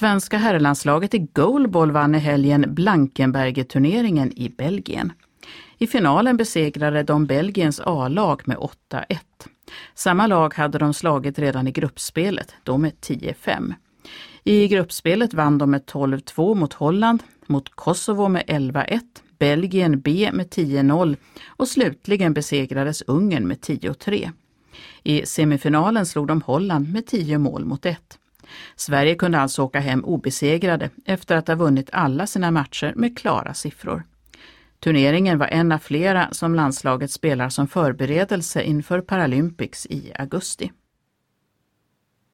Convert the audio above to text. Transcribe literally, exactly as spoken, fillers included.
Svenska herrlandslaget i goalball vann i helgen Blankenberge-turneringen i Belgien. I finalen besegrade de Belgiens A-lag med åtta ett. Samma lag hade de slagit redan i gruppspelet, då med tio fem. I gruppspelet vann de med tolv två mot Holland, mot Kosovo med elva ett, Belgien B med tio noll och slutligen besegrades Ungern med tio tre. I semifinalen slog de Holland med tio mål mot ett. Sverige kunde alltså åka hem obesegrade efter att ha vunnit alla sina matcher med klara siffror. Turneringen var en av flera som landslaget spelar som förberedelse inför Paralympics i augusti.